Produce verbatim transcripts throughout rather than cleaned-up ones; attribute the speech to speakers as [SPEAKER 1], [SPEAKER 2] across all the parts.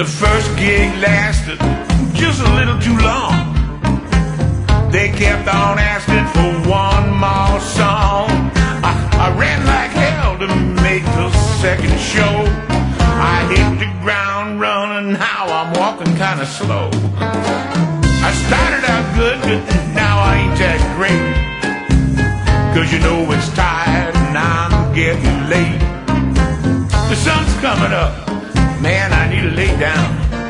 [SPEAKER 1] The first gig lasted just a little too long. They kept on asking for one more song. I, I ran like hell to make the second show. I hit the ground running, now I'm walking kinda slow. I started out good, but now I ain't that great. Cause you know it's tired and I'm getting late. The sun's coming up, man, I need to lay down.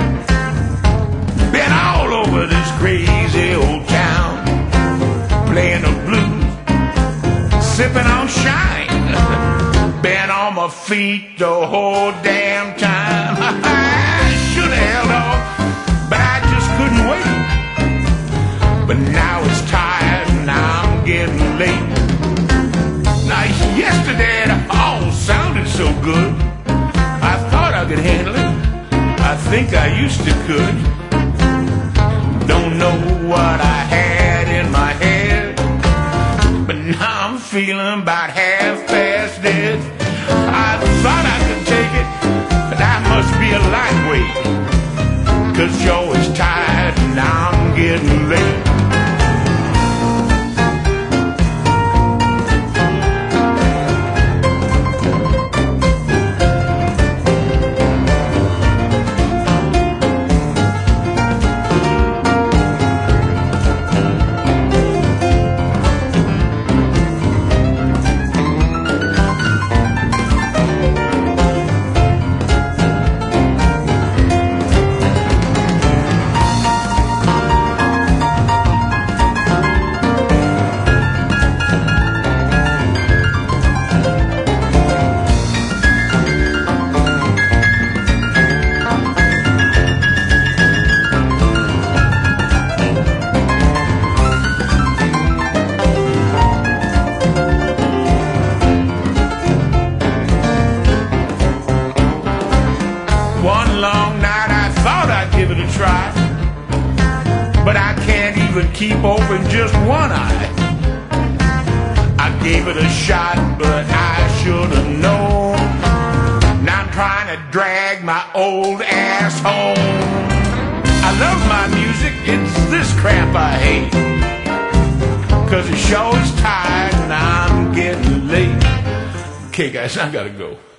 [SPEAKER 1] Been all over this crazy old town, playing the blues, sipping on shine. Been on my feet the whole damn time. I should have held off, but I just couldn't wait. But now it's tired and I'm getting late. Now yesterday it all sounded so good, I thought I could handle it. I think I used to could. Don't know what I had in my head, but now I'm feeling about half past dead. I thought I could take it, but I must be a lightweight. Cause you're always tired and I'm getting late. One long night I thought I'd give it a try, but I can't even keep open just one eye. I gave it a shot, but I should have known. Now I'm trying to drag my old ass home. I love my music, it's this crap I hate. Cause the show's tired and I'm getting late. Okay guys, I gotta go.